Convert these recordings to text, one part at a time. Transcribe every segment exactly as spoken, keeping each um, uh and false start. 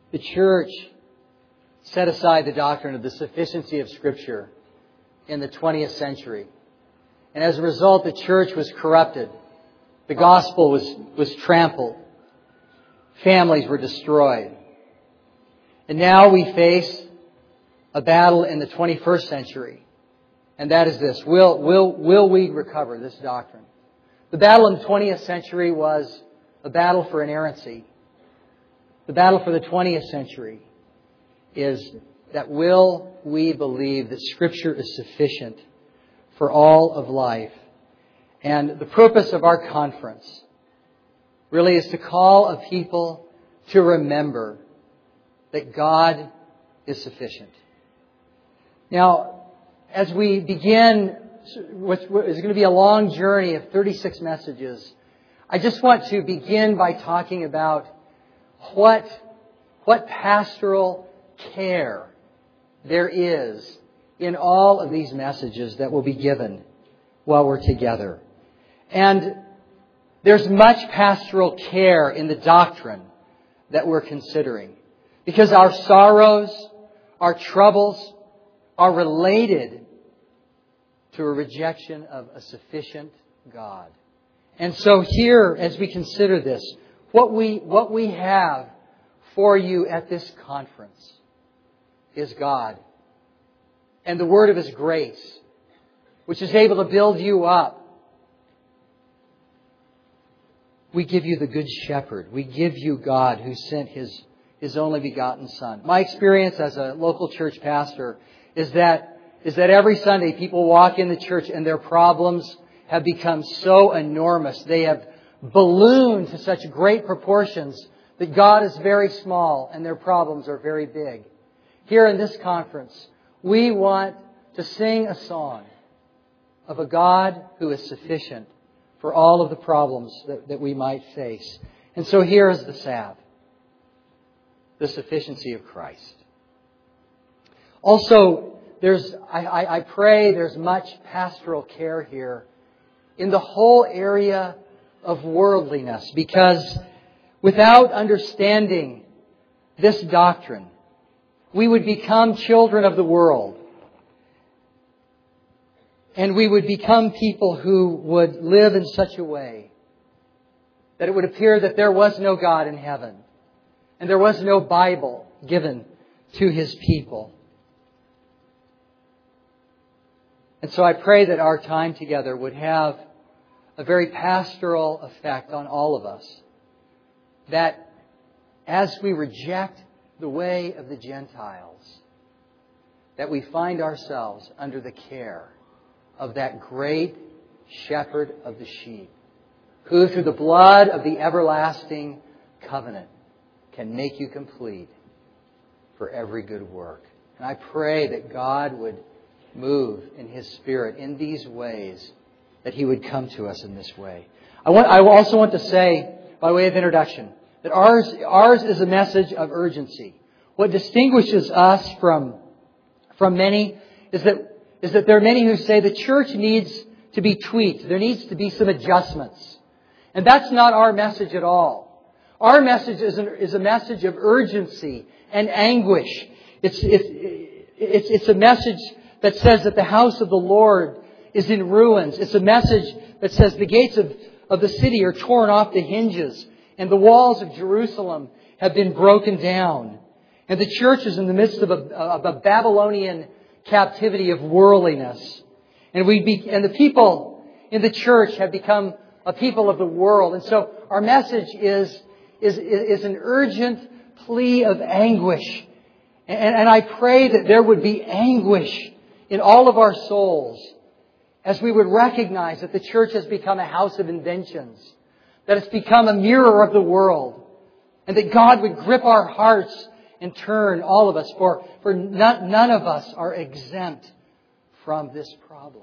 the church set aside the doctrine of the sufficiency of Scripture in the twentieth century. And as a result, the church was corrupted. The gospel was, was trampled. Families were destroyed. And now we face a battle in the twenty-first century. And that is this. Will, will, will we recover this doctrine? The battle in the twentieth century was a battle for inerrancy. The battle for the twentieth century is that will we believe that Scripture is sufficient for all of life? And the purpose of our conference really is to call a people to remember that God is sufficient. Now, as we begin what is going to be a long journey of thirty-six messages, I just want to begin by talking about what, what pastoral care there is in all of these messages that will be given while we're together. And there's much pastoral care in the doctrine that we're considering, because our sorrows, our troubles are related to a rejection of a sufficient God. And so here, as we consider this, what we, what we have for you at this conference is God and the Word of His grace, which is able to build you up. We give you the Good Shepherd. We give you God who sent His, His only begotten Son. My experience as a local church pastor is that, is that every Sunday people walk in the church and their problems have become so enormous. They have ballooned to such great proportions that God is very small and their problems are very big. Here in this conference, we want to sing a song of a God who is sufficient for all of the problems that, that we might face. And so here is the salve, the sufficiency of Christ. Also, there's I, I, I pray there's much pastoral care here in the whole area of worldliness, because without understanding this doctrine, we would become children of the world. And we would become people who would live in such a way that it would appear that there was no God in heaven and there was no Bible given to His people. And so I pray that our time together would have a very pastoral effect on all of us. That as we reject the way of the Gentiles, that we find ourselves under the care of that great shepherd of the sheep, who through the blood of the everlasting covenant can make you complete for every good work. And I pray that God would move in His Spirit in these ways, that He would come to us in this way. I want, I also want to say, by way of introduction, that ours, ours is a message of urgency. What distinguishes us from, from many is that is that there are many who say the church needs to be tweaked. There needs to be some adjustments. And that's not our message at all. Our message is, an, is a message of urgency and anguish. It's, it's, it's, it's a message that says that the house of the Lord is in ruins. It's a message that says the gates of, of the city are torn off the hinges and the walls of Jerusalem have been broken down. And the church is in the midst of a, of a Babylonian captivity of worldliness. And we be, and the people in the church have become a people of the world. And so our message is, is, is an urgent plea of anguish. And, and I pray that there would be anguish in all of our souls as we would recognize that the church has become a house of inventions, that it's become a mirror of the world, and that God would grip our hearts and turn all of us, for, for none, none of us are exempt from this problem.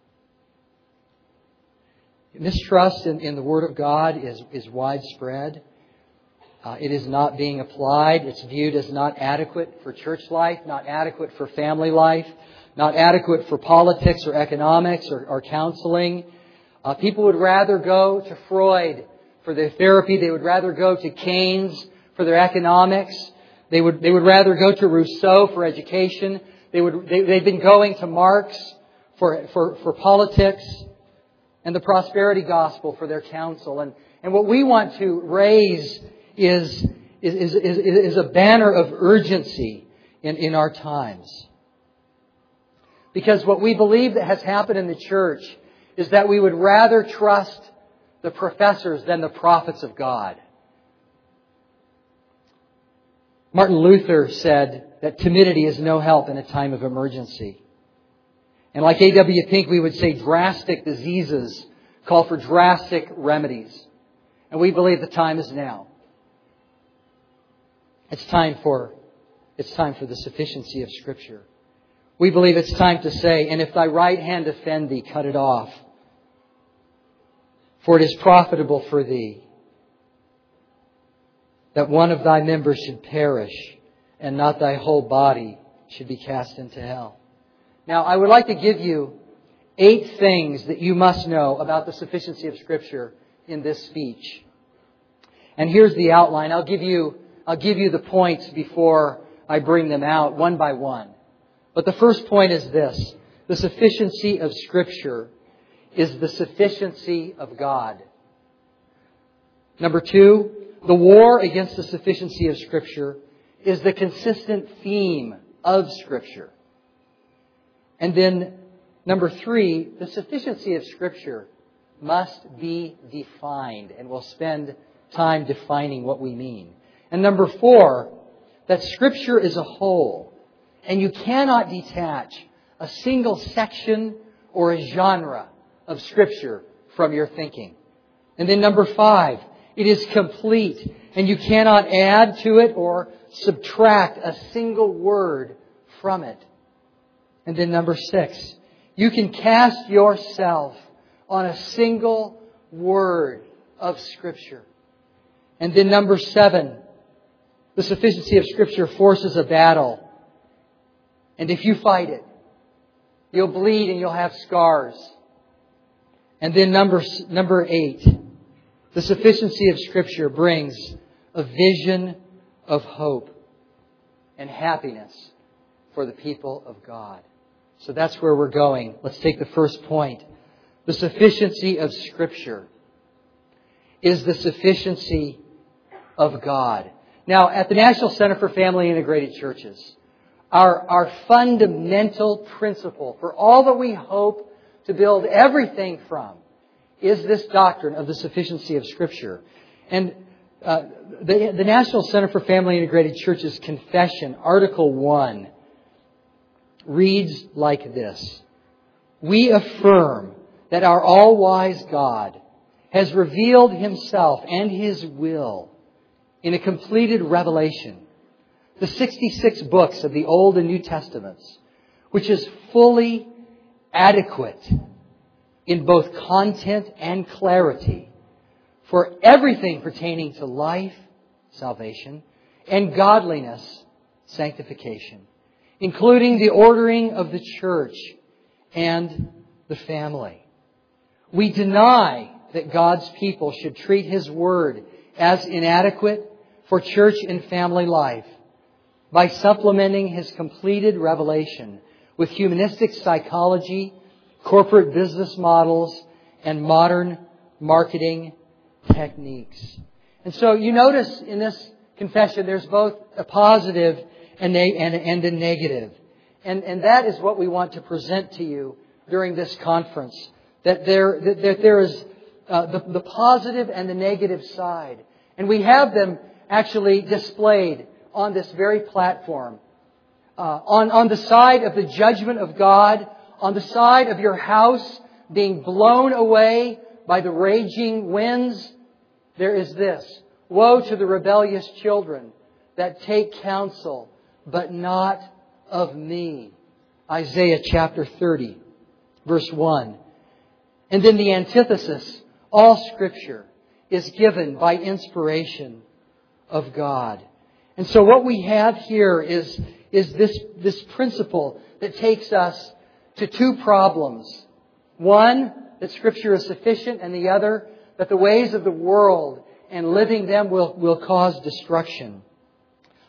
Mistrust in, in the Word of God is, is widespread. Uh, it is not being applied. It's viewed as not adequate for church life, not adequate for family life, not adequate for politics or economics or, or counseling. Uh, people would rather go to Freud for their therapy. They would rather go to Keynes for their economics. They would, they would rather go to Rousseau for education. They would, they, they've been going to Marx for, for, for politics, and the prosperity gospel for their counsel. And, and what we want to raise is, is, is, is, is a banner of urgency in, in our times. Because what we believe that has happened in the church is that we would rather trust the professors than the prophets of God. Martin Luther said that timidity is no help in a time of emergency. And like A W Pink, we would say drastic diseases call for drastic remedies. And we believe the time is now. It's time for, it's time for the sufficiency of Scripture. We believe it's time to say, and if thy right hand offend thee, cut it off. For it is profitable for thee that one of thy members should perish, and not thy whole body should be cast into hell. Now, I would like to give you eight things that you must know about the sufficiency of Scripture in this speech. And here's the outline. I'll give you, I'll give you the points before I bring them out one by one. But the first point is this. The sufficiency of Scripture is the sufficiency of God. Number two, the war against the sufficiency of Scripture is the consistent theme of Scripture. And then, number three, the sufficiency of Scripture must be defined. And we'll spend time defining what we mean. And number four, that Scripture is a whole. And you cannot detach a single section or a genre of Scripture from your thinking. And then number five, it is complete. And you cannot add to it or subtract a single word from it. And then number six, you can cast yourself on a single word of Scripture. And then number seven, the sufficiency of Scripture forces a battle. And if you fight it, you'll bleed and you'll have scars. And then number, number eight, the sufficiency of Scripture brings a vision of hope and happiness for the people of God. So that's where we're going. Let's take the first point. The sufficiency of Scripture is the sufficiency of God. Now, at the National Center for Family Integrated Churches, our, our fundamental principle for all that we hope to build everything from is this doctrine of the sufficiency of Scripture. And uh, the, the National Center for Family Integrated Churches Confession, Article one, reads like this. We affirm that our all-wise God has revealed Himself and His will in a completed revelation, the sixty-six books of the Old and New Testaments, which is fully adequate in both content and clarity for everything pertaining to life, salvation, and godliness, sanctification, including the ordering of the church and the family. We deny that God's people should treat His Word as inadequate for church and family life by supplementing His completed revelation with humanistic psychology, corporate business models, and modern marketing techniques. And so you notice in this confession there's both a positive and a, and, and a negative. And, and that is what we want to present to you during this conference. That there, that, that there is uh, the, the positive and the negative side. And we have them actually displayed on this very platform. Uh, on, on the side of the judgment of God, on the side of your house being blown away by the raging winds, there is this. Woe to the rebellious children that take counsel, but not of me. Isaiah chapter thirty, verse one. And then the antithesis, all Scripture is given by inspiration of God. And so what we have here is, is this, this principle that takes us to two problems. One, that Scripture is sufficient, and the other, that the ways of the world and living them will, will cause destruction.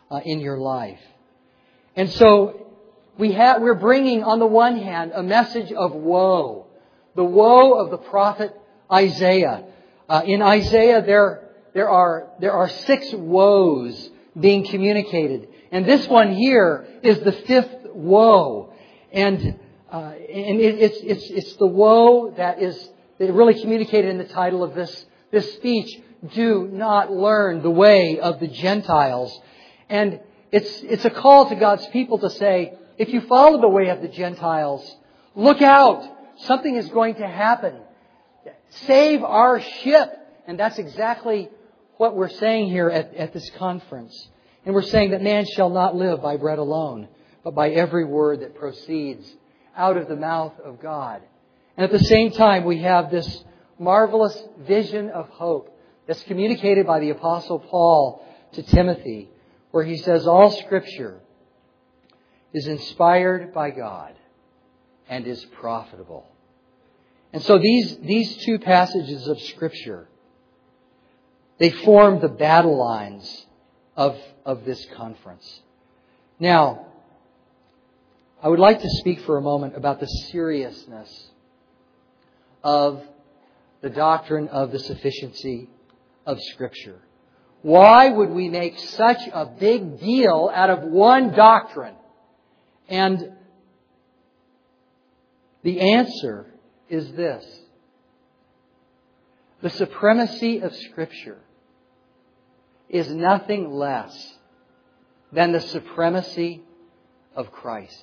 uh, in your life. And so we have, we're bringing, on the one hand, a message of woe. The woe of the prophet Isaiah. Uh, in Isaiah, there, there are, there are six woes being communicated. And this one here is the fifth woe. And, uh, and it, it's, it's, it's the woe that is that really communicated in the title of this, this speech. Do not learn the way of the Gentiles. And it's, it's a call to God's people to say, if you follow the way of the Gentiles, look out. Something is going to happen. Save our ship. And that's exactly what we're saying here at, at this conference. And we're saying that man shall not live by bread alone, but by every word that proceeds out of the mouth of God. And at the same time, we have this marvelous vision of hope that's communicated by the Apostle Paul to Timothy, where he says, all Scripture is inspired by God and is profitable. And so these, these two passages of Scripture, they form the battle lines of, of this conference. Now, I would like to speak for a moment about the seriousness of the doctrine of the sufficiency of Scripture. Why would we make such a big deal out of one doctrine? And the answer is this. The supremacy of Scripture is nothing less than the supremacy of Christ.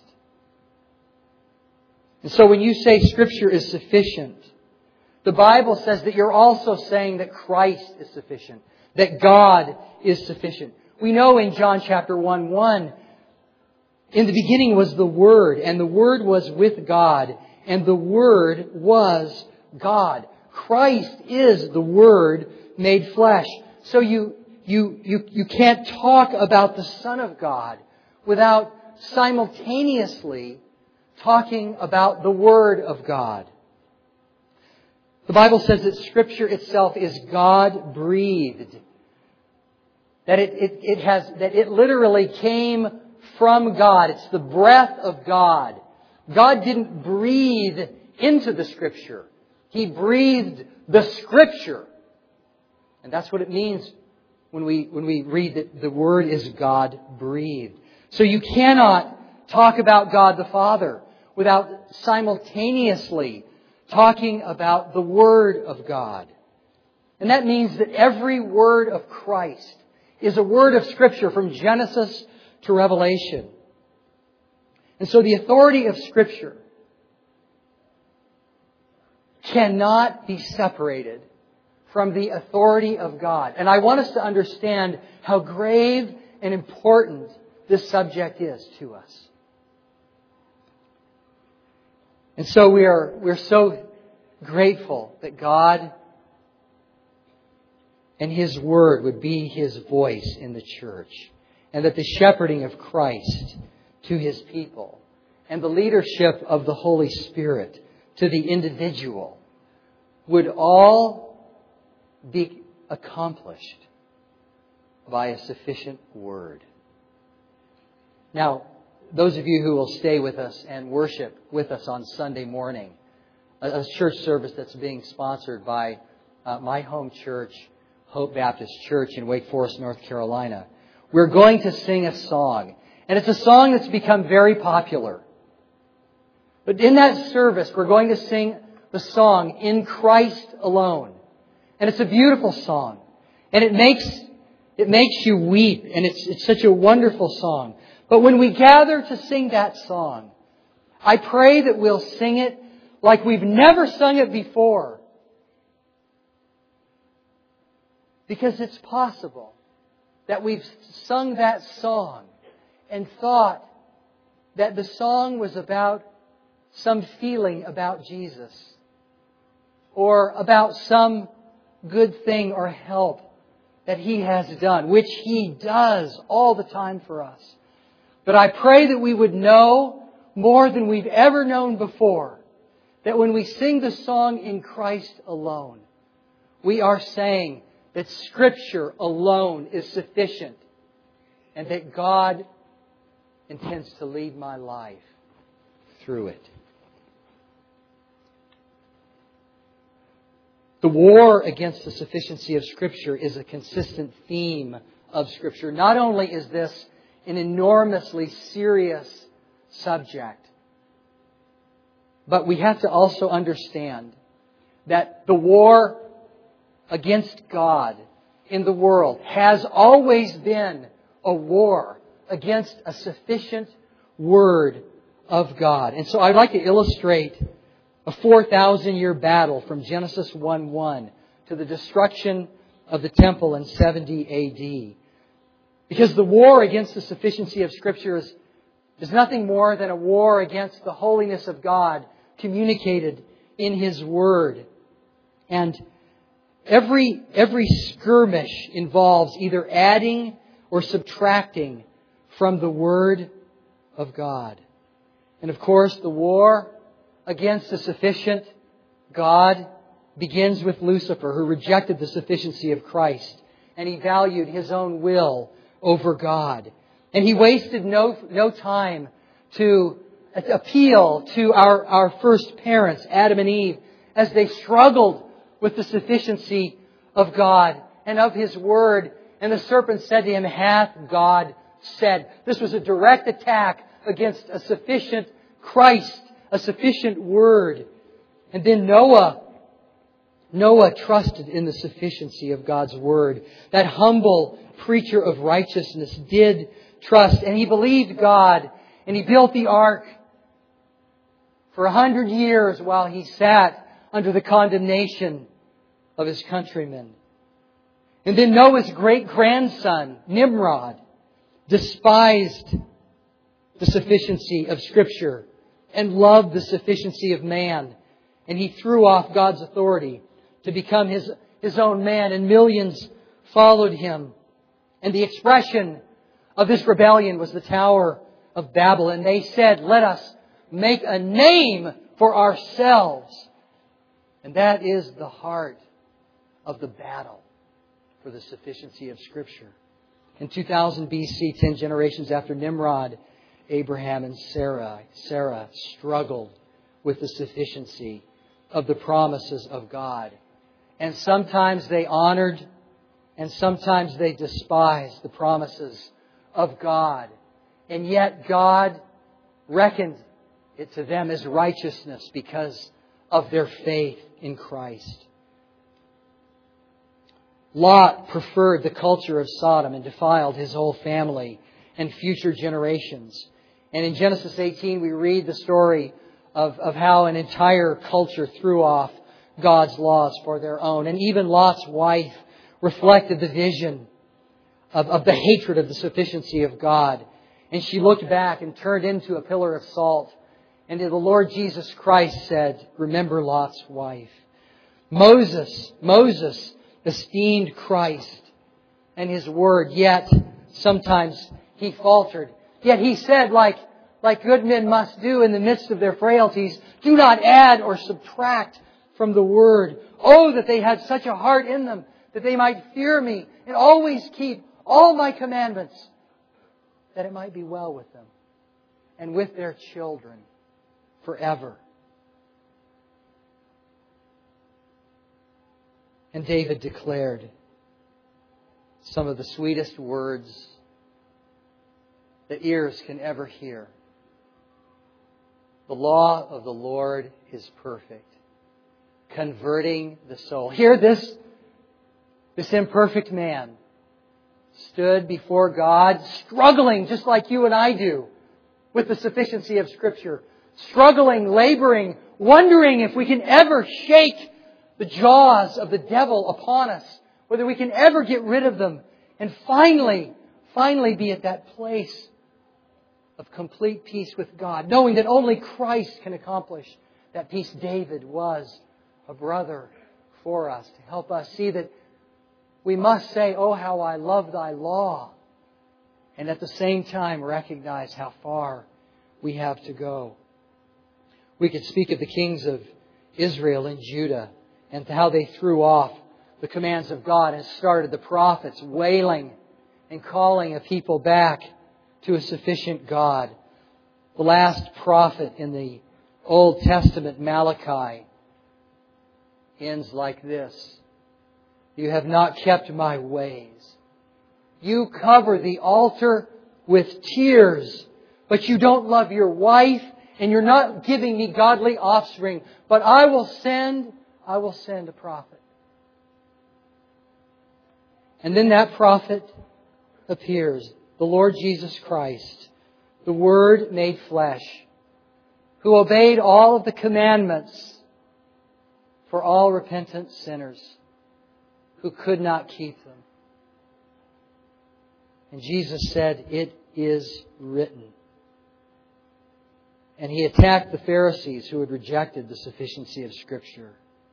And so when you say Scripture is sufficient, the Bible says that you're also saying that Christ is sufficient, that God is sufficient. We know in John chapter one, one, in the beginning was the Word, and the Word was with God, and the Word was God. Christ is the Word made flesh. So you, you, you, you can't talk about the Son of God without simultaneously talking about the Word of God. The Bible says that Scripture itself is God-breathed. That it, it, it has, that it literally came from God. It's the breath of God. God didn't breathe into the Scripture. He breathed the Scripture. And that's what it means when we, when we read that the Word is God-breathed. So you cannot talk about God the Father without simultaneously talking about the Word of God. And that means that every word of Christ is a word of Scripture from Genesis to Revelation. And so the authority of Scripture cannot be separated from the authority of God. And I want us to understand how grave and important this subject is to us. And so we are we're so grateful that God and His Word would be His voice in the church, and that the shepherding of Christ to His people and the leadership of the Holy Spirit to the individual would all be accomplished by a sufficient Word. Now, those of you who will stay with us and worship with us on Sunday morning, a church service that's being sponsored by uh, my home church, Hope Baptist Church in Wake Forest, North Carolina, we're going to sing a song. And it's a song that's become very popular. But in that service, we're going to sing the song, In Christ Alone. And it's a beautiful song. And it makes, it makes you weep. And it's, it's such a wonderful song. But when we gather to sing that song, I pray that we'll sing it like we've never sung it before. Because it's possible that we've sung that song and thought that the song was about some feeling about Jesus, or about some good thing or help that He has done, which He does all the time for us. But I pray that we would know more than we've ever known before, that when we sing the song In Christ Alone, we are saying that Scripture alone is sufficient and that God intends to lead my life through it. The war against the sufficiency of Scripture is a consistent theme of Scripture. Not only is this an enormously serious subject, but we have to also understand that the war against God in the world has always been a war against a sufficient Word of God. And so I'd like to illustrate a four thousand year battle from Genesis one one to the destruction of the temple in seventy A D. Because the war against the sufficiency of Scripture is, is nothing more than a war against the holiness of God communicated in His Word. And every, every skirmish involves either adding or subtracting from the Word of God. And of course, the war against the sufficient God begins with Lucifer, who rejected the sufficiency of Christ, and he valued his own will over God. And he wasted no, no time to appeal to our, our first parents, Adam and Eve, as they struggled with the sufficiency of God and of His Word. And the serpent said to him, "Hath God said?" This was a direct attack against a sufficient Christ, a sufficient Word. And then Noah, Noah trusted in the sufficiency of God's Word. That humble preacher of righteousness did trust, and he believed God, and he built the ark for a hundred years while he sat under the condemnation of his countrymen. And then Noah's great-grandson, Nimrod, despised the sufficiency of Scripture and loved the sufficiency of man. And he threw off God's authority to become his, his own man, and millions followed him. And the expression of this rebellion was the Tower of Babel. And they said, "Let us make a name for ourselves." And that is the heart of the battle for the sufficiency of Scripture. In two thousand B C, ten generations after Nimrod, Abraham and Sarah, Sarah struggled with the sufficiency of the promises of God. And sometimes they honored and sometimes they despised the promises of God. And yet God reckoned it to them as righteousness because of their faith in Christ. Lot preferred the culture of Sodom and defiled his whole family and future generations. And in Genesis eighteen, we read the story of, of how an entire culture threw off God's laws for their own. And even Lot's wife reflected the vision of, of the hatred of the sufficiency of God. And she looked back and turned into a pillar of salt. And the Lord Jesus Christ said, "Remember Lot's wife." Moses, Moses esteemed Christ and His Word, yet sometimes he faltered. Yet he said, like, like good men must do in the midst of their frailties, "Do not add or subtract from the Word." Oh, that they had such a heart in them, that they might fear me and always keep all my commandments, that it might be well with them and with their children forever. And David declared some of the sweetest words that ears can ever hear. "The law of the Lord is perfect, converting the soul." Here this, this imperfect man stood before God, struggling just like you and I do with the sufficiency of Scripture. Struggling, laboring, wondering if we can ever shake the jaws of the devil upon us, whether we can ever get rid of them, and finally, finally be at that place of complete peace with God, knowing that only Christ can accomplish that peace. David was a brother for us to help us see that we must say, "Oh, how I love Thy law," and at the same time recognize how far we have to go. We could speak of the kings of Israel and Judah and how they threw off the commands of God and started the prophets wailing and calling a people back to a sufficient God. The last prophet in the Old Testament, Malachi, ends like this. You have not kept my ways. You cover the altar with tears, but you don't love your wife, and you're not giving me godly offspring. But I will send, I will send a prophet. And then that prophet appears, the Lord Jesus Christ, the Word made flesh, who obeyed all of the commandments for all repentant sinners who could not keep them. And Jesus said, "It is written." And He attacked the Pharisees who had rejected the sufficiency of Scripture.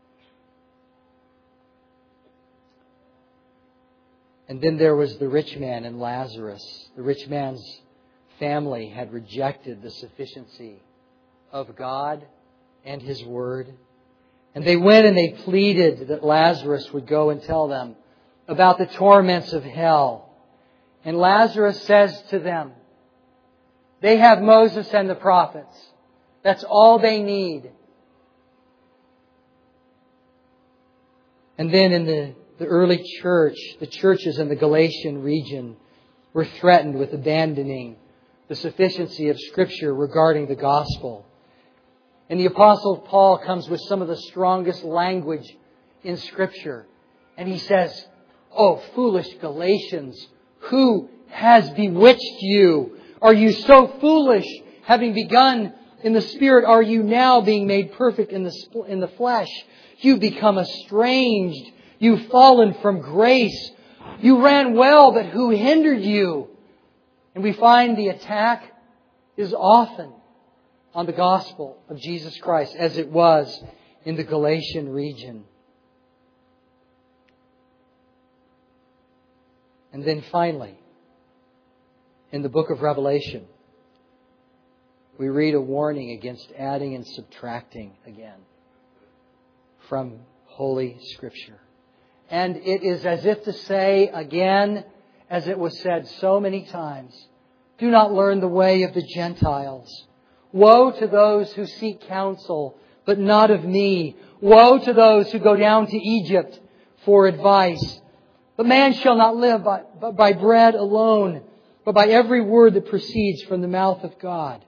And then there was the rich man and Lazarus. The rich man's family had rejected the sufficiency of God and His Word. And they went and they pleaded that Lazarus would go and tell them about the torments of hell. And Lazarus says to them, they have Moses and the prophets. That's all they need. And then in the, the early church, the churches in the Galatian region were threatened with abandoning the sufficiency of Scripture regarding the gospel. And the Apostle Paul comes with some of the strongest language in Scripture. And he says, "Oh, foolish Galatians, who has bewitched you? Are you so foolish? Having begun in the Spirit, are you now being made perfect in the, in the flesh? You've become estranged. You've fallen from grace. You ran well, but who hindered you?" And we find the attack is often on the gospel of Jesus Christ, as it was in the Galatian region. And then finally, in the book of Revelation, we read a warning against adding and subtracting again from Holy Scripture. And it is as if to say again, as it was said so many times, do not learn the way of the Gentiles. Woe to those who seek counsel, but not of me. Woe to those who go down to Egypt for advice. But man shall not live by, by bread alone, but by every word that proceeds from the mouth of God.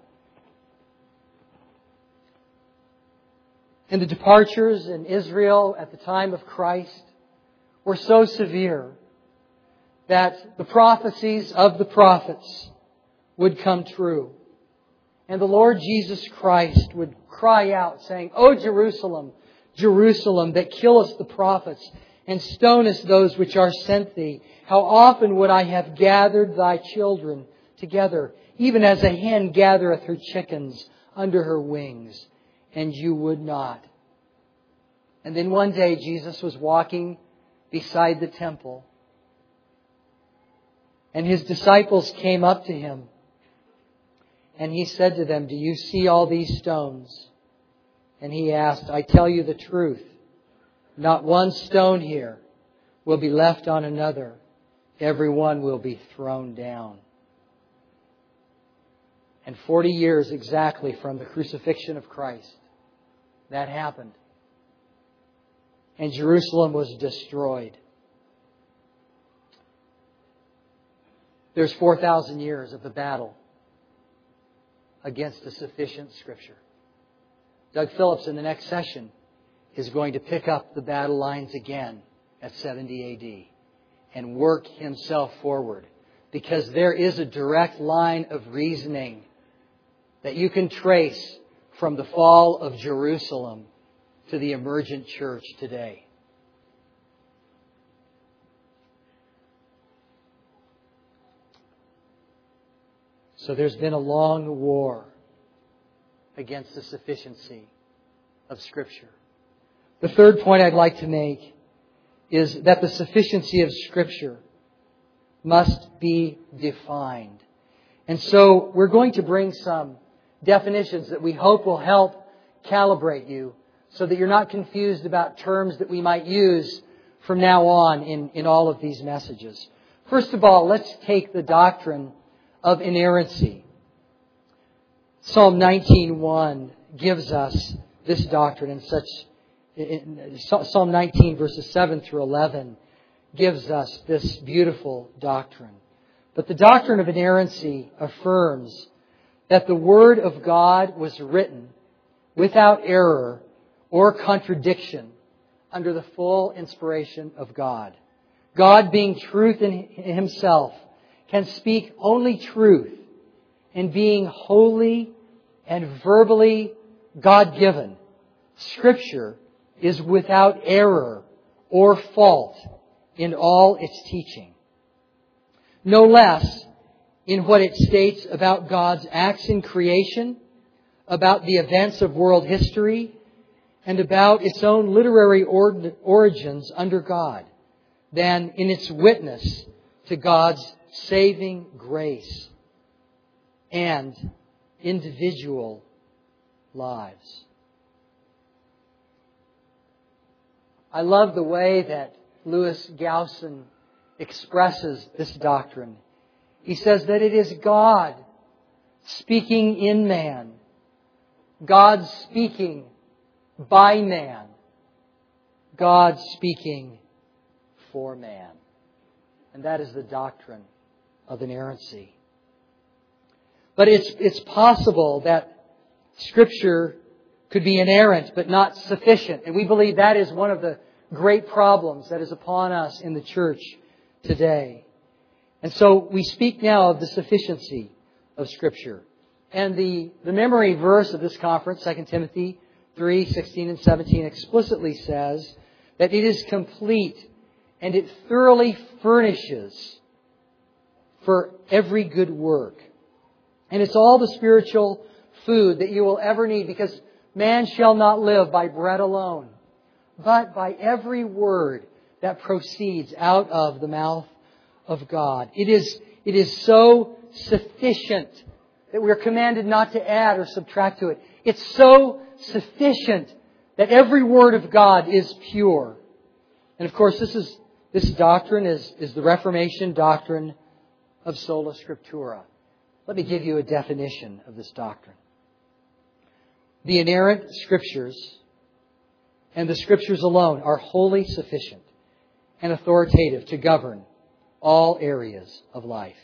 And the departures in Israel at the time of Christ were so severe that the prophecies of the prophets would come true. And the Lord Jesus Christ would cry out, saying, "O Jerusalem, Jerusalem, that killest the prophets, and stonest those which are sent thee, how often would I have gathered thy children together, even as a hen gathereth her chickens under her wings, and you would not." And then one day Jesus was walking beside the temple, and His disciples came up to Him. And He said to them, "Do you see all these stones?" And He asked, "I tell you the truth, not one stone here will be left on another. Every one will be thrown down." And forty years exactly from the crucifixion of Christ, that happened. And Jerusalem was destroyed. There's four thousand years of the battle against a sufficient Scripture. Doug Phillips in the next session is going to pick up the battle lines again at seventy A D and work himself forward, because there is a direct line of reasoning that you can trace from the fall of Jerusalem to the emergent church today. So there's been a long war against the sufficiency of Scripture. The third point I'd like to make is that the sufficiency of Scripture must be defined. And so we're going to bring some definitions that we hope will help calibrate you so that you're not confused about terms that we might use from now on in, in all of these messages. First of all, let's take the doctrine of inerrancy. Psalm nineteen one gives us this doctrine in such... In Psalm nineteen verses seven through eleven gives us this beautiful doctrine. But the doctrine of inerrancy affirms that the Word of God was written without error or contradiction under the full inspiration of God. God, being truth in Himself, can speak only truth, and being holy and verbally God-given, Scripture is without error or fault in all its teaching. No less in what it states about God's acts in creation, about the events of world history, and about its own literary or- origins under God, than in its witness to God's saving grace and individual lives. I love the way that Louis Gowson expresses this doctrine. He says that it is God speaking in man, God speaking by man, God speaking for man. And that is the doctrine of inerrancy. But it's, it's possible that Scripture could be inerrant but not sufficient. And we believe that is one of the great problems that is upon us in the church today. And so we speak now of the sufficiency of Scripture. And the, the memory verse of this conference, Second Timothy three, sixteen and seventeen, explicitly says that it is complete and it thoroughly furnishes for every good work. And it's all the spiritual food that you will ever need, because man shall not live by bread alone, but by every word that proceeds out of the mouth of God. It is, it is so sufficient that we are commanded not to add or subtract to it. It's so sufficient that every word of God is pure. And of course, this is this doctrine is, is the Reformation doctrine of sola scriptura. Let me give you a definition of this doctrine. The inerrant Scriptures and the Scriptures alone are wholly sufficient and authoritative to govern all areas of life,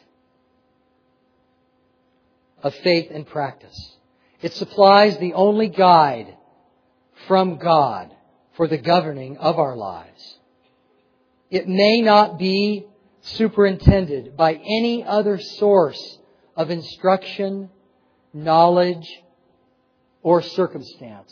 of faith and practice. It supplies the only guide from God for the governing of our lives. It may not be superintended by any other source of instruction, knowledge, or circumstance.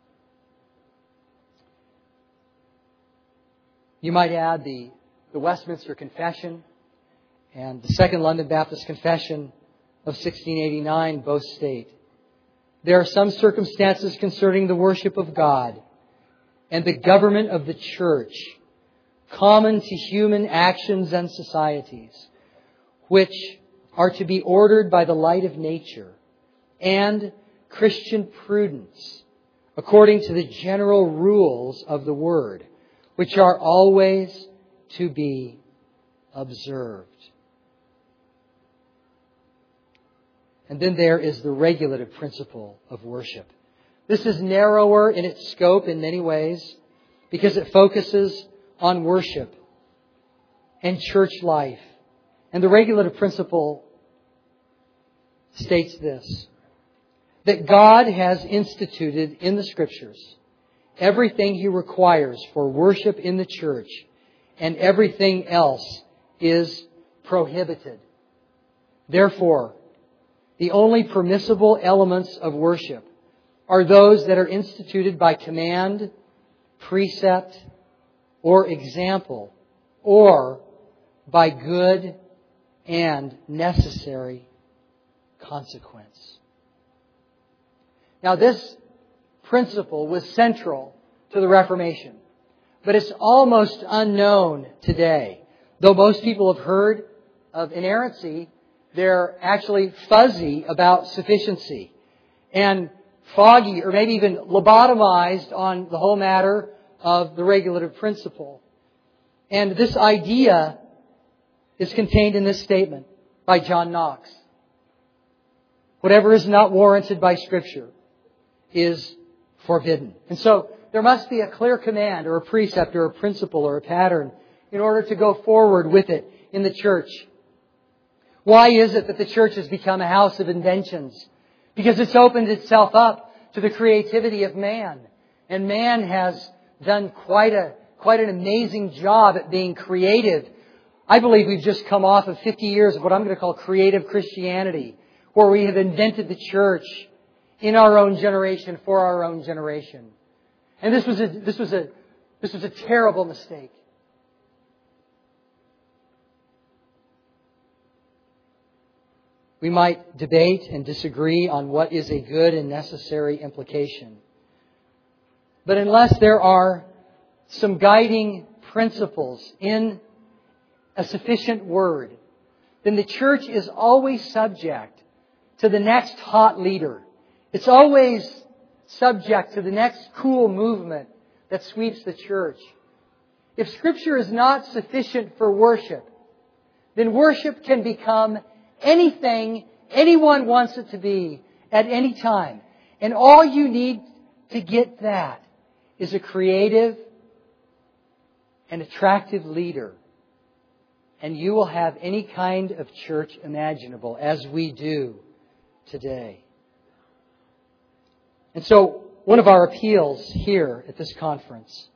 You might add the, the Westminster Confession and the Second London Baptist Confession of sixteen eighty-nine both state, there are some circumstances concerning the worship of God and the government of the church, common to human actions and societies, which are to be ordered by the light of nature and Christian prudence, according to the general rules of the Word, which are always to be observed. And then there is the regulative principle of worship. This is narrower in its scope in many ways because it focuses on worship and church life. And the regulative principle states this: that God has instituted in the Scriptures everything He requires for worship in the church, and everything else is prohibited. Therefore, the only permissible elements of worship are those that are instituted by command, precept, or example, or by good and necessary consequence. Now, this principle was central to the Reformation, but it's almost unknown today. Though most people have heard of inerrancy, they're actually fuzzy about sufficiency and foggy or maybe even lobotomized on the whole matter of the regulative principle. And this idea is contained in this statement by John Knox. Whatever is not warranted by Scripture is forbidden. And so there must be a clear command or a precept or a principle or a pattern in order to go forward with it in the church. Why is it that the church has become a house of inventions? Because it's opened itself up to the creativity of man. And man has done quite a quite an amazing job at being creative. I believe we've just come off of fifty years of what I'm going to call creative Christianity, where we have invented the church in our own generation for our own generation. And this was a this was a this was a terrible mistake. We might debate and disagree on what is a good and necessary implication. But unless there are some guiding principles in a sufficient word, then the church is always subject to the next hot leader. It's always subject to the next cool movement that sweeps the church. If Scripture is not sufficient for worship, then worship can become anything anyone wants it to be at any time. And all you need to get that is a creative and attractive leader. And you will have any kind of church imaginable, as we do today. And so, one of our appeals here at this conference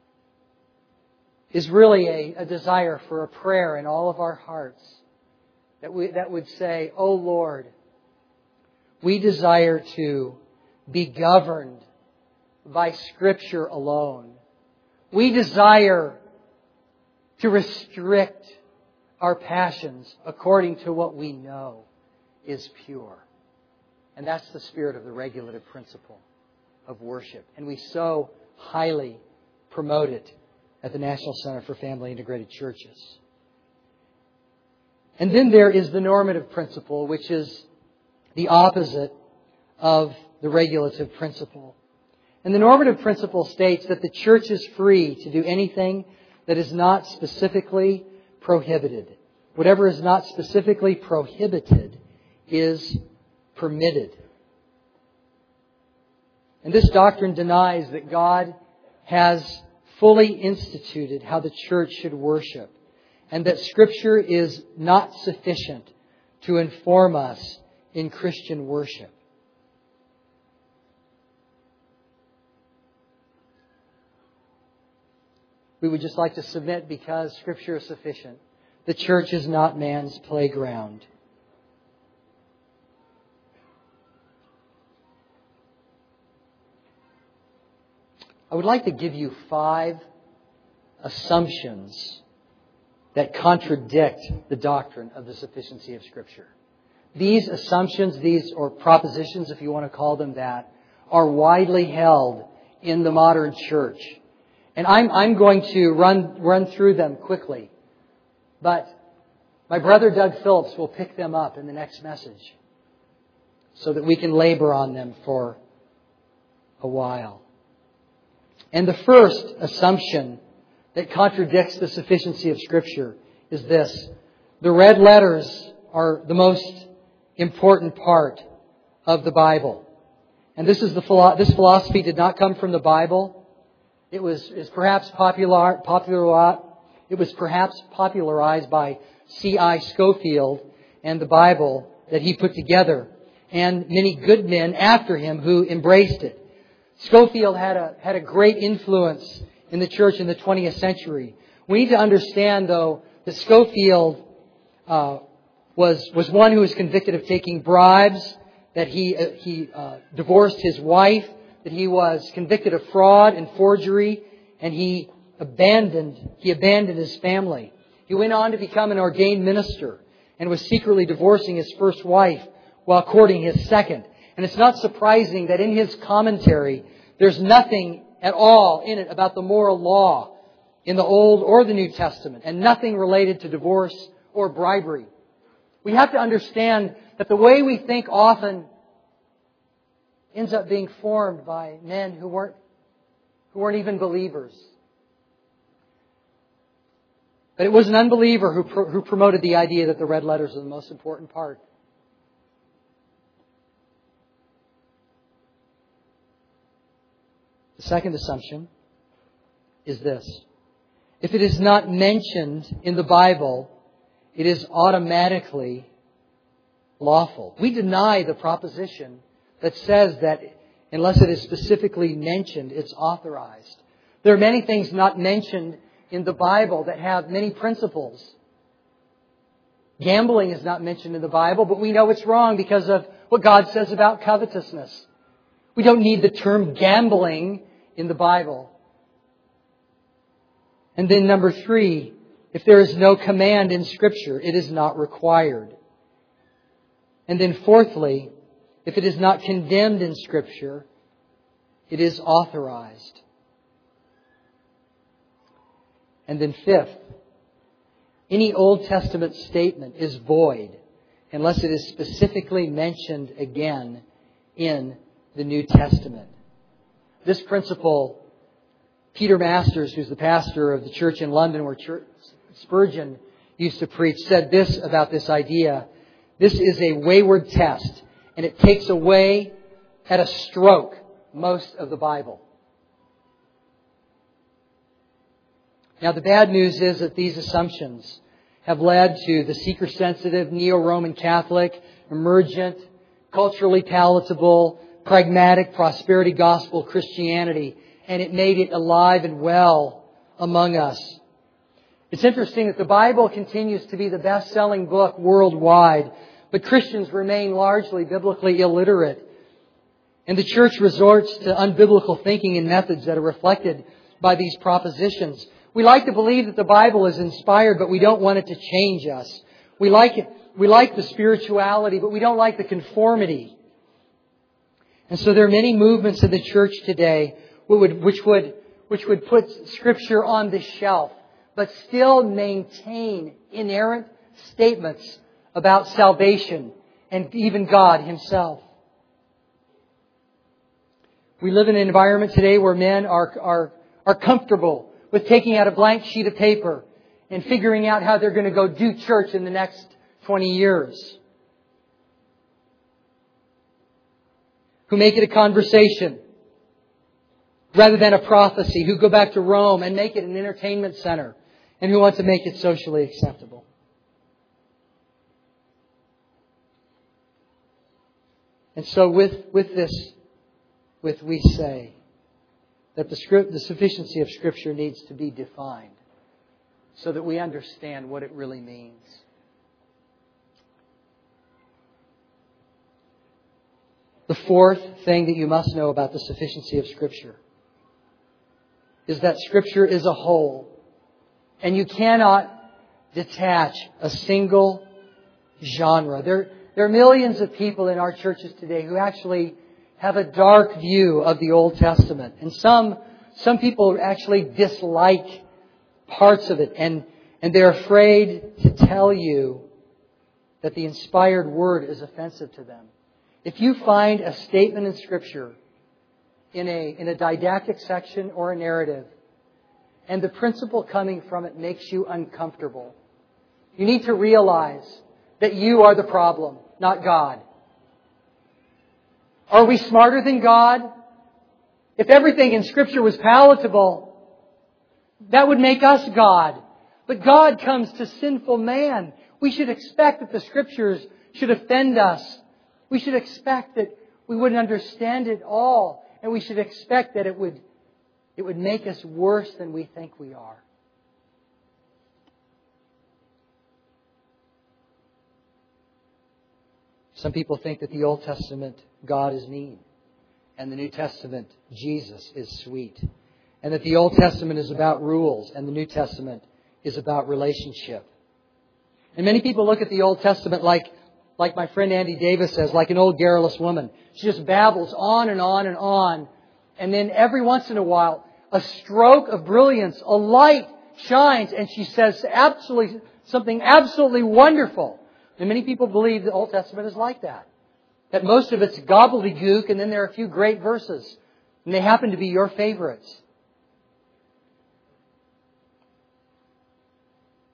is really a, a desire for a prayer in all of our hearts that we that would say, "Oh Lord, we desire to be governed by Scripture alone. We desire to restrict our passions according to what we know is pure." And that's the spirit of the regulative principle of worship. And we so highly promote it at the National Center for Family Integrated Churches. And then there is the normative principle, which is the opposite of the regulative principle. And the normative principle states that the church is free to do anything that is not specifically prohibited. Whatever is not specifically prohibited is permitted. And this doctrine denies that God has fully instituted how the church should worship, and that Scripture is not sufficient to inform us in Christian worship. We would just like to submit, because Scripture is sufficient, the church is not man's playground. I would like to give you five assumptions that contradict the doctrine of the sufficiency of Scripture. These assumptions, these or propositions, if you want to call them that, are widely held in the modern church. And I'm, I'm going to run, run through them quickly. But my brother Doug Phillips will pick them up in the next message so that we can labor on them for a while. And the first assumption that contradicts the sufficiency of Scripture is this: the red letters are the most important part of the Bible. And this is the philo- this philosophy did not come from the Bible. It was is perhaps popular popular it was perhaps popularized by C I Scofield and the Bible that he put together, and many good men after him who embraced it. Scofield had a had a great influence in the church in the twentieth century. We need to understand, though, that Scofield uh, was was one who was convicted of taking bribes, that he uh, he uh, divorced his wife, that he was convicted of fraud and forgery, and he abandoned he abandoned his family. He went on to become an ordained minister and was secretly divorcing his first wife while courting his second. And it's not surprising that in his commentary there's nothing at all in it about the moral law in the Old or the New Testament, and nothing related to divorce or bribery. We have to understand that the way we think often ends up being formed by men who weren't, who weren't even believers. But it was an unbeliever who, pro- who promoted the idea that the red letters are the most important part. The second assumption is this. If it is not mentioned in the Bible, it is automatically lawful. We deny the proposition that says that unless it is specifically mentioned, it's authorized. There are many things not mentioned in the Bible that have many principles. Gambling is not mentioned in the Bible, but we know it's wrong because of what God says about covetousness. We don't need the term gambling in the Bible. And then number three, if there is no command in Scripture, it is not required. And then fourthly, if it is not condemned in Scripture, it is authorized. And then fifth, any Old Testament statement is void unless it is specifically mentioned again in the New Testament. This principle, Peter Masters, who's the pastor of the church in London where Spurgeon used to preach, said this about this idea. This is a wayward test, and it takes away at a stroke most of the Bible. Now, the bad news is that these assumptions have led to the seeker-sensitive, neo-Roman Catholic, emergent, culturally palatable, pragmatic, prosperity gospel Christianity, and it made it alive and well among us. It's interesting that the Bible continues to be the best-selling book worldwide, but Christians remain largely biblically illiterate. And the church resorts to unbiblical thinking and methods that are reflected by these propositions. We like to believe that the Bible is inspired, but we don't want it to change us. We like it. We like the spirituality, but we don't like the conformity. And so there are many movements in the church today which would, which would, which would put Scripture on the shelf, but still maintain inerrant statements about salvation and even God Himself. We live in an environment today where men are, are, are comfortable with taking out a blank sheet of paper and figuring out how they're going to go do church in the next twenty years. Who make it a conversation rather than a prophecy. Who go back to Rome and make it an entertainment center. And who want to make it socially acceptable. And so with, with this, with we say that the script, the sufficiency of Scripture needs to be defined so that we understand what it really means. The fourth thing that you must know about the sufficiency of Scripture is that Scripture is a whole. And you cannot detach a single genre. There, there are millions of people in our churches today who actually have a dark view of the Old Testament. And some, some people actually dislike parts of it. And, and they're afraid to tell you that the inspired Word is offensive to them. If you find a statement in Scripture in a, in a didactic section or a narrative, and the principle coming from it makes you uncomfortable, you need to realize that you are the problem, not God. Are we smarter than God? If everything in Scripture was palatable, that would make us God. But God comes to sinful man. We should expect that the Scriptures should offend us. We should expect that we wouldn't understand it all. And we should expect that it would, it would make us worse than we think we are. Some people think that the Old Testament God is mean. And the New Testament Jesus is sweet. And that the Old Testament is about rules. And the New Testament is about relationship. And many people look at the Old Testament like Like my friend Andy Davis says, like an old garrulous woman. She just babbles on and on and on. And then every once in a while, a stroke of brilliance, a light shines, and she says absolutely something absolutely wonderful. And many people believe the Old Testament is like that. That most of it's gobbledygook, and then there are a few great verses. And they happen to be your favorites.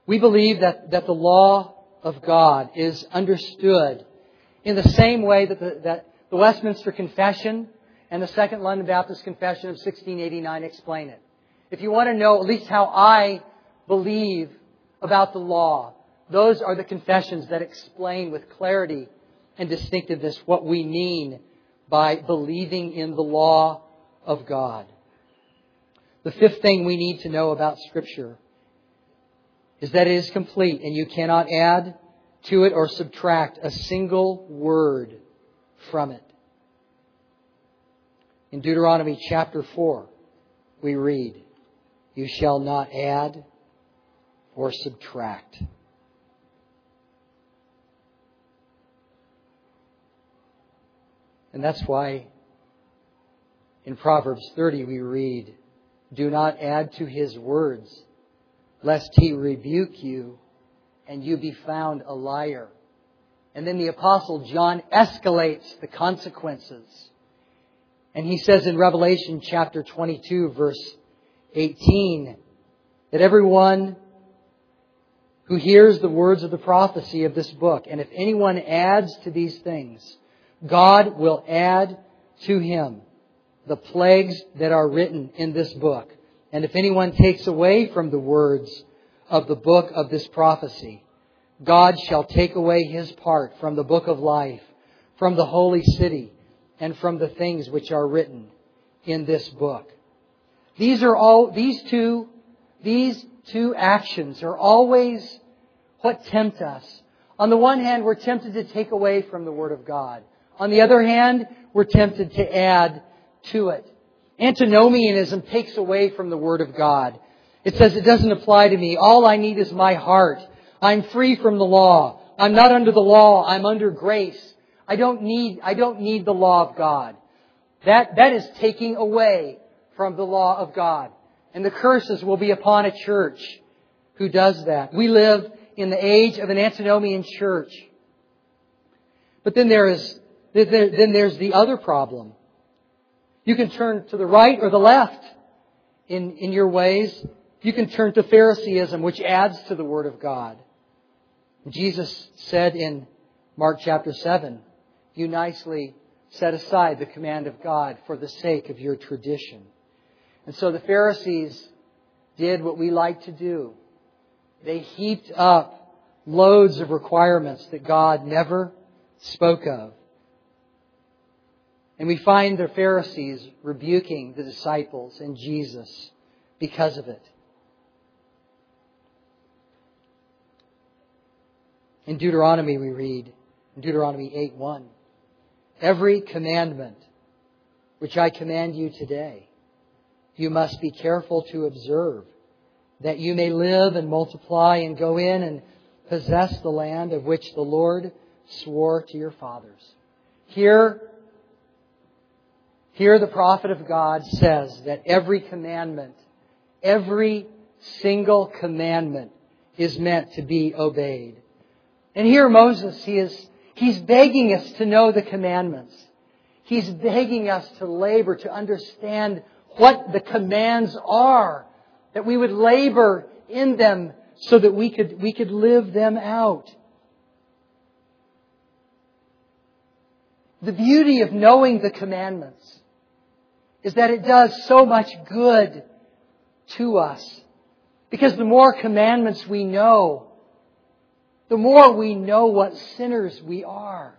We believe that, that the law of God is understood in the same way that the, that the Westminster Confession and the Second London Baptist Confession of sixteen eighty-nine explain it. If you want to know at least how I believe about the law, those are the confessions that explain with clarity and distinctiveness what we mean by believing in the law of God. The fifth thing we need to know about Scripture is that it is complete and you cannot add to it or subtract a single word from it. In Deuteronomy chapter four, we read, "You shall not add or subtract." And that's why in Proverbs thirty we read, "Do not add to His words, lest He rebuke you and you be found a liar." And then the Apostle John escalates the consequences. And he says in Revelation chapter twenty-two, verse eighteen, that everyone who hears the words of the prophecy of this book, and if anyone adds to these things, God will add to him the plagues that are written in this book. And if anyone takes away from the words of the book of this prophecy, God shall take away his part from the book of life, from the holy city, and from the things which are written in this book. These are all, these two, these two actions are always what tempt us. On the one hand, we're tempted to take away from the Word of God. On the other hand, we're tempted to add to it. Antinomianism takes away from the Word of God. It says it doesn't apply to me. All I need is my heart. I'm free from the law. I'm not under the law. I'm under grace. I don't need, I don't need the law of God. That, that is taking away from the law of God. And the curses will be upon a church who does that. We live in the age of an antinomian church. But then there is, then there's the other problem. You can turn to the right or the left in, in your ways. You can turn to Phariseeism, which adds to the Word of God. Jesus said in Mark chapter seven, "You nicely set aside the command of God for the sake of your tradition." And so the Pharisees did what we like to do. They heaped up loads of requirements that God never spoke of. And we find the Pharisees rebuking the disciples and Jesus because of it. In Deuteronomy we read, in Deuteronomy eight one, "Every commandment which I command you today, you must be careful to observe, that you may live and multiply and go in and possess the land of which the Lord swore to your fathers." Here, here the prophet of God says that every commandment, every single commandment is meant to be obeyed. And here Moses, he is, he's begging us to know the commandments. He's begging us to labor, to understand what the commands are, that we would labor in them so that we could, we could live them out. The beauty of knowing the commandments is that it does so much good to us. Because the more commandments we know, the more we know what sinners we are.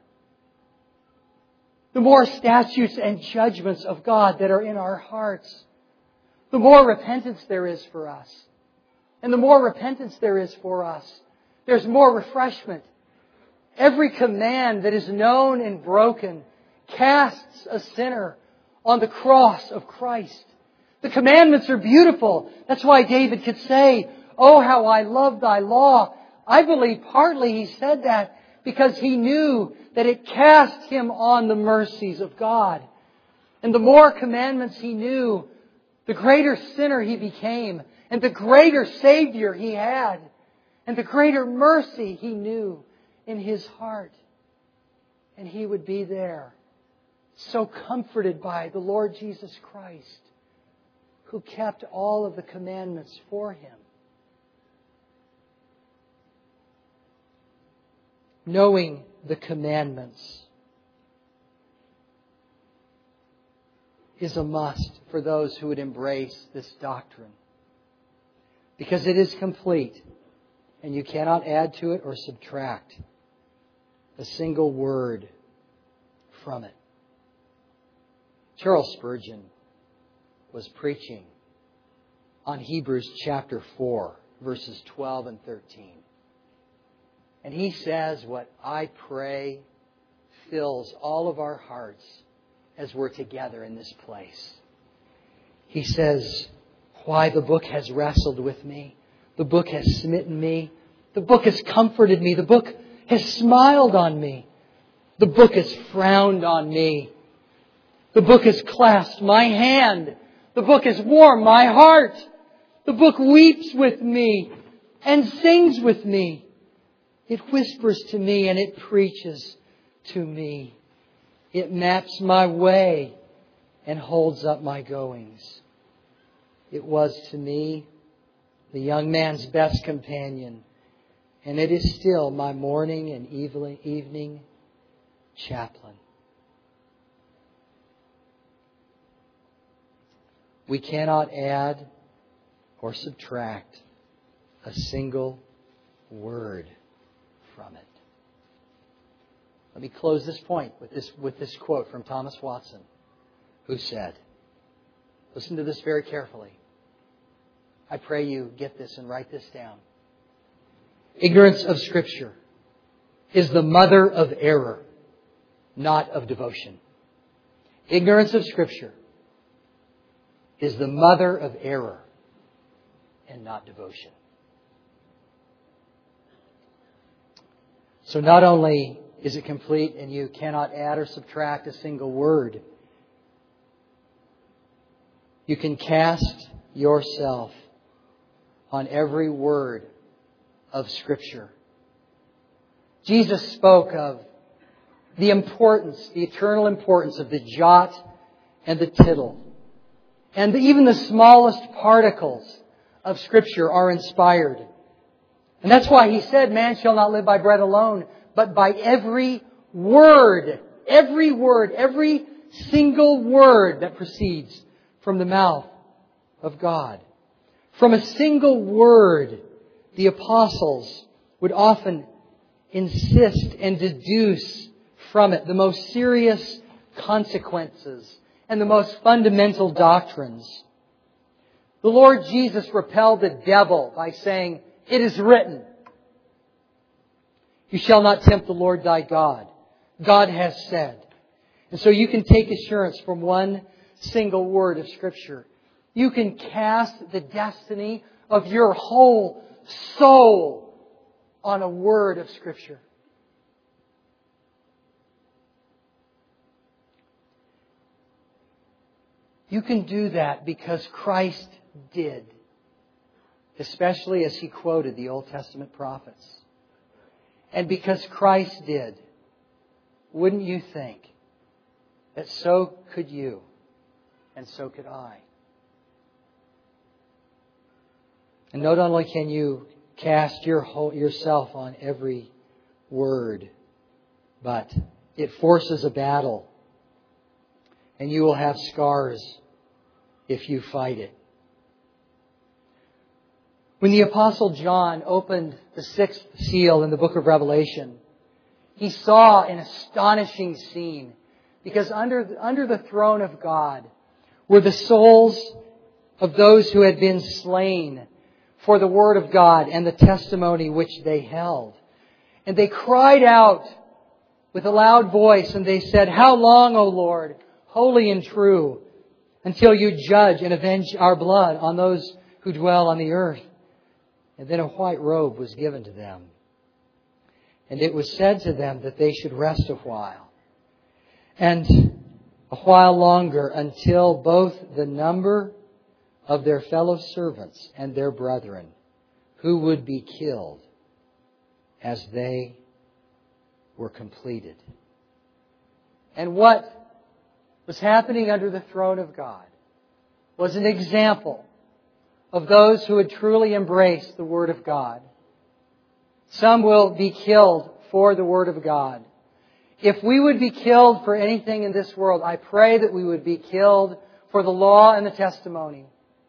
The more statutes and judgments of God that are in our hearts, the more repentance there is for us. And the more repentance there is for us, there's more refreshment. Every command that is known and broken casts a sinner on the cross of Christ. The commandments are beautiful. That's why David could say, "Oh, how I love thy law." I believe partly he said that because he knew that it cast him on the mercies of God. And the more commandments he knew, the greater sinner he became, and the greater Savior he had, and the greater mercy he knew in his heart. And he would be there, so comforted by the Lord Jesus Christ, who kept all of the commandments for him. knowing the commandments is a must for those who would embrace this doctrine. Because it is complete, and you cannot add to it or subtract a single word from it. Charles Spurgeon was preaching on Hebrews chapter four, verses twelve and thirteen. And he says what I pray fills all of our hearts as we're together in this place. He says, why the book has wrestled with me. The book has smitten me. The book has comforted me. The book has smiled on me. The book has frowned on me. The book has clasped my hand. The book has warmed my heart. The book weeps with me and sings with me. It whispers to me and it preaches to me. It maps my way and holds up my goings. It was to me the young man's best companion, and it is still my morning and evening chaplain. We cannot add or subtract a single word from it. Let me close this point with this, with this quote from Thomas Watson, who said, listen to this very carefully. I pray you get this and write this down. Ignorance of Scripture is the mother of error, not of devotion. Ignorance of Scripture is the mother of error and not devotion. So not only is it complete and you cannot add or subtract a single word, you can cast yourself on every word of Scripture. Jesus spoke of the importance, the eternal importance of the jot and the tittle. And even the smallest particles of Scripture are inspired. And that's why He said, man shall not live by bread alone, but by every word, every word, every single word that proceeds from the mouth of God. From a single word, the apostles would often insist and deduce from it the most serious consequences and the most fundamental doctrines. The Lord Jesus repelled the devil by saying, it is written, you shall not tempt the Lord thy God. God has said. And so you can take assurance from one single word of Scripture. You can cast the destiny of your whole soul on a word of Scripture. You can do that because Christ did, especially as He quoted the Old Testament prophets. And because Christ did, wouldn't you think that so could you and so could I? And not only can you cast your whole, yourself on every word, but it forces a battle. And you will have scars if you fight it. When the Apostle John opened the sixth seal in the book of Revelation, he saw an astonishing scene. Because under, under the throne of God were the souls of those who had been slain for the Word of God and the testimony which they held. And they cried out with a loud voice and they said, how long, O Lord, holy and true, until you judge and avenge our blood on those who dwell on the earth? And then a white robe was given to them. And it was said to them that they should rest a while. And a while longer until both the number of their fellow servants and their brethren who would be killed as they were completed. And what was happening under the throne of God was an example of those who had truly embraced the Word of God. Some will be killed for the Word of God. If we would be killed for anything in this world, I pray that we would be killed for the law and the testimony.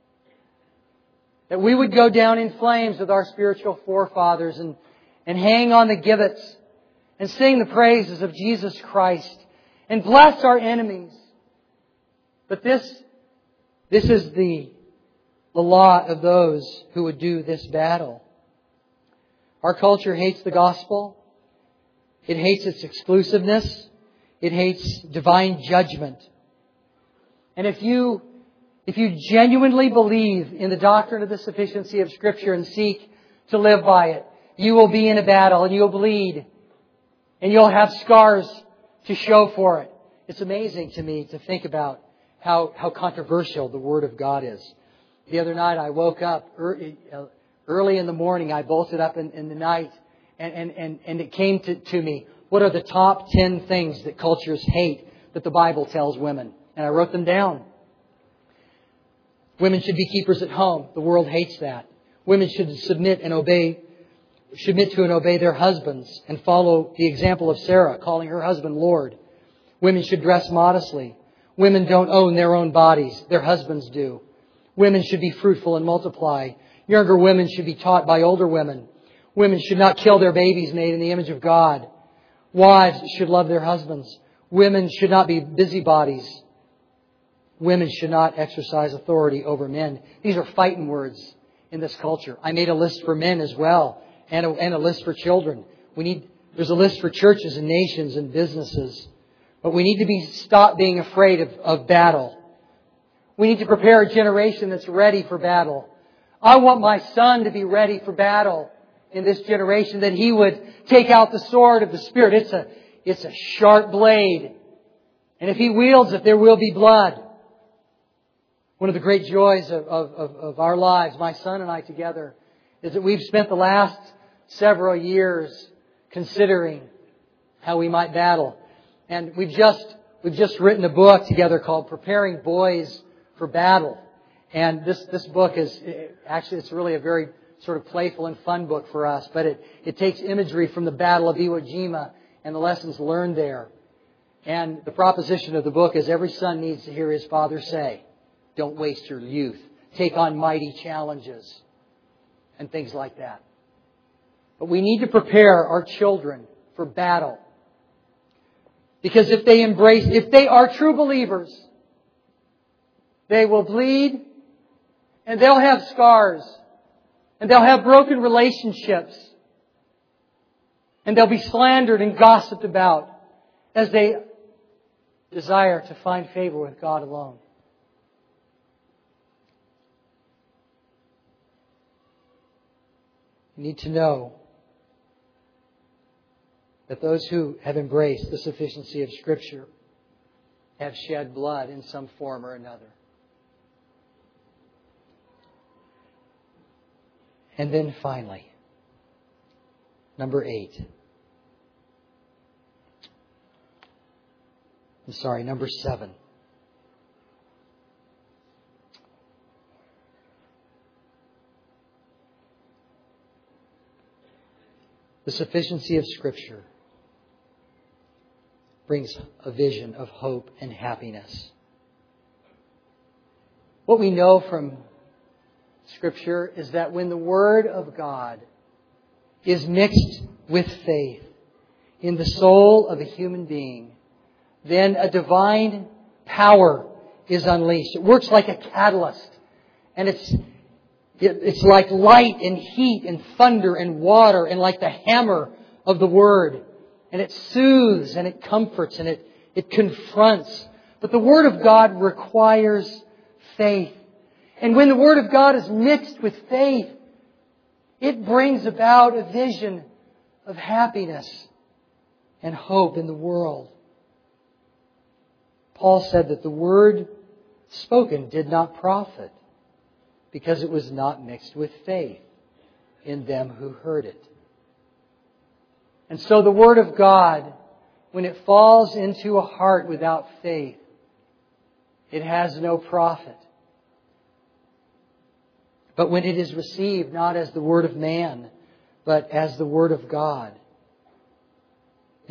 That we would go down in flames with our spiritual forefathers and, and hang on the gibbets and sing the praises of Jesus Christ and bless our enemies. But this, this is the, the lot of those who would do this battle. Our culture hates the gospel. It hates its exclusiveness. It hates divine judgment. And if you, if you genuinely believe in the doctrine of the sufficiency of Scripture and seek to live by it, you will be in a battle and you'll bleed. And you'll have scars to show for it. It's amazing to me to think about how, how controversial the Word of God is. The other night I woke up early, early in the morning. I bolted up in, in the night. And, and, and, and it came to, to me, what are the top ten things that cultures hate that the Bible tells women? And I wrote them down. Women should be keepers at home. The world hates that. Women should submit and obey, submit to and obey their husbands and follow the example of Sarah, calling her husband Lord. Women should dress modestly. Women don't own their own bodies. Their husbands do. Women should be fruitful and multiply. Younger women should be taught by older women. Women should not kill their babies made in the image of God. Wives should love their husbands. Women should not be busybodies. Women should not exercise authority over men. These are fighting words in this culture. I made a list for men as well, and a, and a list for children. We need. There's a list for churches and nations and businesses. But we need to be stop being afraid of, of battle. We need to prepare a generation that's ready for battle. I want my son to be ready for battle in this generation, that he would take out the sword of the Spirit. It's a, it's a sharp blade. And if he wields it, there will be blood. One of the great joys of, of, of our lives, my son and I together, is that we've spent the last several years considering how we might battle. And we've just, we've just written a book together called Preparing Boys for Battle. And this, this book is, actually it's really a very sort of playful and fun book for us, but it, it takes imagery from the Battle of Iwo Jima and the lessons learned there. And the proposition of the book is every son needs to hear his father say, don't waste your youth. Take on mighty challenges and things like that. But we need to prepare our children for battle. Because if they embrace, if they are true believers, they will bleed and they'll have scars. And they'll have broken relationships. And they'll be slandered and gossiped about as they desire to find favor with God alone. You need to know that those who have embraced the sufficiency of Scripture have shed blood in some form or another. And then finally, number eight. I'm sorry, number seven. The sufficiency of Scripture brings a vision of hope and happiness. What we know from Scripture is that when the Word of God is mixed with faith in the soul of a human being, then a divine power is unleashed. It works like a catalyst. And it's, it's like light and heat and thunder and water and like the hammer of the Word. And it soothes and it comforts and it, it confronts. But the Word of God requires faith. And when the Word of God is mixed with faith, it brings about a vision of happiness and hope in the world. Paul said that the Word spoken did not profit because it was not mixed with faith in them who heard it. And so the Word of God, when it falls into a heart without faith, it has no profit. But when it is received not as the Word of man, but as the Word of God,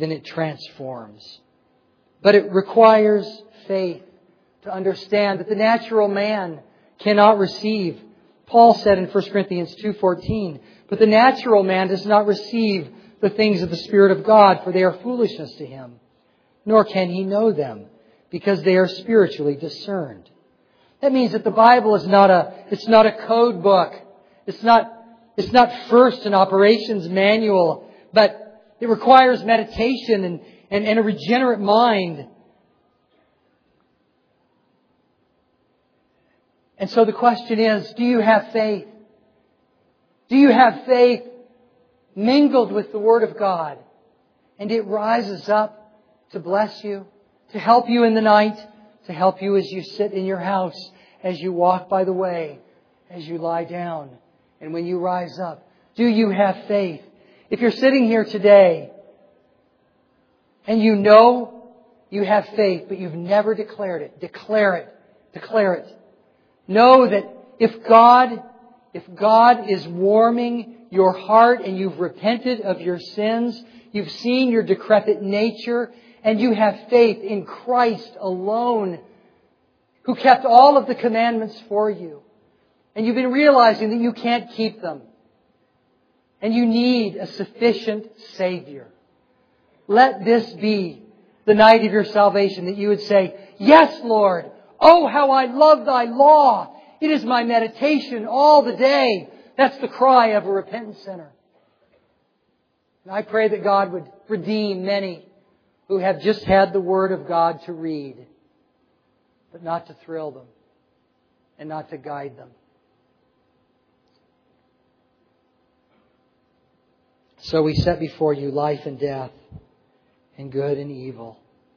then it transforms. But it requires faith to understand that the natural man cannot receive. Paul said in First Corinthians two fourteen, "But the natural man does not receive the things of the Spirit of God, for they are foolishness to him. Nor can he know them, because they are spiritually discerned." That means that the Bible is not a, it's not a code book. It's not, it's not first an operations manual, but it requires meditation and, and, and a regenerate mind. And so the question is, do you have faith? Do you have faith mingled with the Word of God? And it rises up to bless you, to help you in the night, to help you as you sit in your house, as you walk by the way, as you lie down, and when you rise up. Do you have faith? If you're sitting here today and you know you have faith, but you've never declared it, declare it. Declare it. Know that if God, if God is warming your heart and you've repented of your sins, you've seen your decrepit nature, and you have faith in Christ alone, who kept all of the commandments for you, and you've been realizing that you can't keep them, and you need a sufficient Savior, let this be the night of your salvation, that you would say, "Yes, Lord, oh, how I love Thy law. It is my meditation all the day." That's the cry of a repentant sinner. And I pray that God would redeem many who have just had the Word of God to read, but not to thrill them and not to guide them. So we set before you life and death, and good and evil.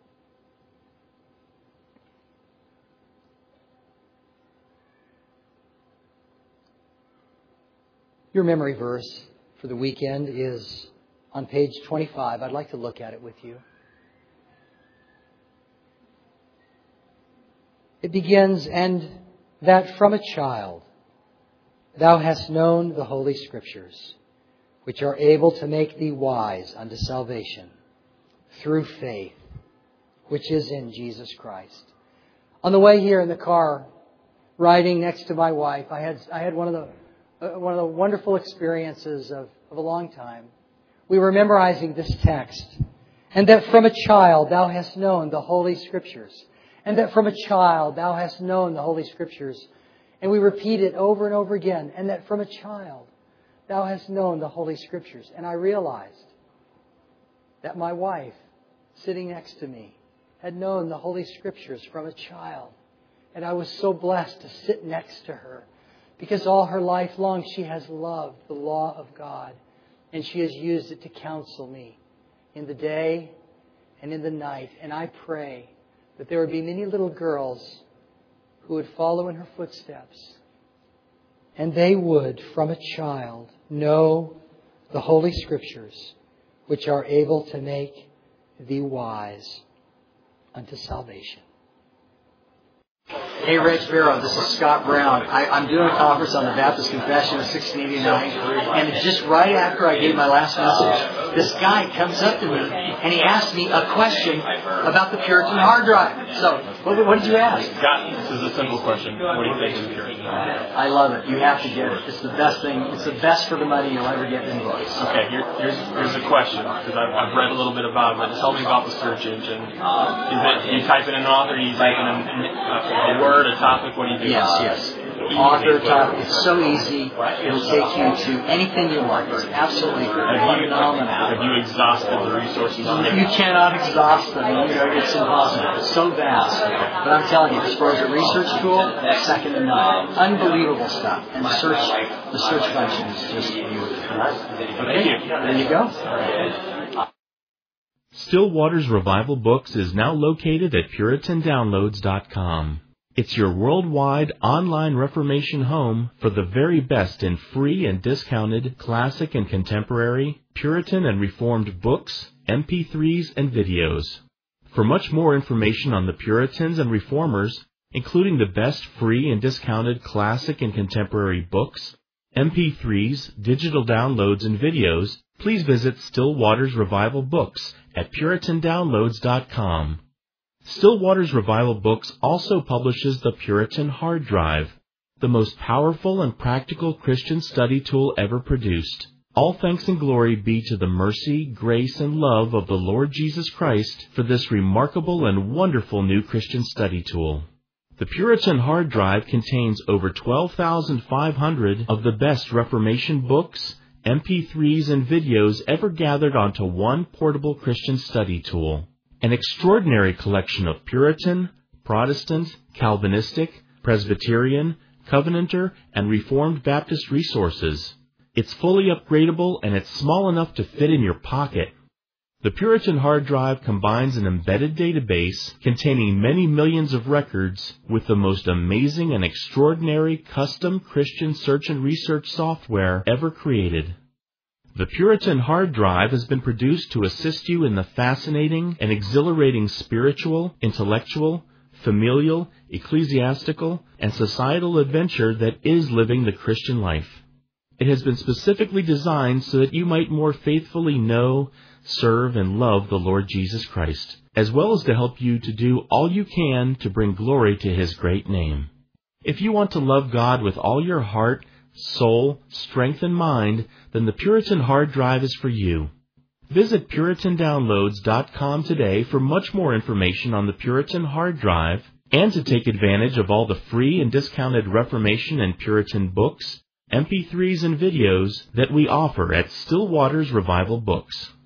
Your memory verse for the weekend is on page twenty-five. I'd like to look at it with you. It begins, "And that from a child thou hast known the Holy Scriptures, which are able to make thee wise unto salvation through faith, which is in Jesus Christ." On the way here in the car, riding next to my wife, I had I had one of the uh, one of the wonderful experiences of, of a long time. We were memorizing this text, "And that from a child thou hast known the Holy Scriptures." And that from a child thou hast known the Holy Scriptures. And we repeat it over and over again. And that from a child thou hast known the Holy Scriptures. And I realized that my wife, sitting next to me, had known the Holy Scriptures from a child. And I was so blessed to sit next to her, because all her life long she has loved the law of God. And she has used it to counsel me in the day and in the night. And I pray that there would be many little girls who would follow in her footsteps. And they would, from a child, know the Holy Scriptures, which are able to make thee wise unto salvation. Hey, Reg Barrow, this is Scott Brown. I, I'm doing a conference on the Baptist Confession of sixteen eighty-nine, and just right after I gave my last message, this guy comes up to me and he asked me a question about the Puritan hard drive. So, what, what did you ask? Scott, this is a simple question. What do you think of the Puritan hard drive? I love it. You have to get it. It's the best thing. It's the best for the money you'll ever get in books. Okay, here, here's here's a question, because I've, I've read a little bit about it. Tell me about the search engine. Is it you type in an author, you type in a, a word, a topic? What do you do? Yes, yes. Author, topic. It's so easy. It'll take you to anything you want. It's absolutely phenomenal. Have you exhausted the resources? You cannot exhaust them. You know, it's impossible. It's so vast. But I'm telling you, as far as a research tool, second to none. Unbelievable stuff. And the search, the search function is just beautiful. Thank you. There you go. Still Waters Revival Books is now located at Puritan Downloads dot com. It's your worldwide online Reformation home for the very best in free and discounted classic and contemporary, Puritan and Reformed books, M P threes, and videos. For much more information on the Puritans and Reformers, including the best free and discounted classic and contemporary books, M P threes, digital downloads, and videos, please visit Still Waters Revival Books at Puritan Downloads dot com. Still Waters Revival Books also publishes the Puritan Hard Drive, the most powerful and practical Christian study tool ever produced. All thanks and glory be to the mercy, grace, and love of the Lord Jesus Christ for this remarkable and wonderful new Christian study tool. The Puritan Hard Drive contains over twelve thousand five hundred of the best Reformation books, M P threes, and videos ever gathered onto one portable Christian study tool. An extraordinary collection of Puritan, Protestant, Calvinistic, Presbyterian, Covenanter, and Reformed Baptist resources. It's fully upgradable and it's small enough to fit in your pocket. The Puritan Hard Drive combines an embedded database containing many millions of records with the most amazing and extraordinary custom Christian search and research software ever created. The Puritan Hard Drive has been produced to assist you in the fascinating and exhilarating spiritual, intellectual, familial, ecclesiastical, and societal adventure that is living the Christian life. It has been specifically designed so that you might more faithfully know, serve, and love the Lord Jesus Christ, as well as to help you to do all you can to bring glory to His great name. If you want to love God with all your heart, soul, strength, and mind, then the Puritan Hard Drive is for you. Visit Puritan Downloads dot com today for much more information on the Puritan Hard Drive and to take advantage of all the free and discounted Reformation and Puritan books, M P threes, and videos that we offer at Still Waters Revival Books.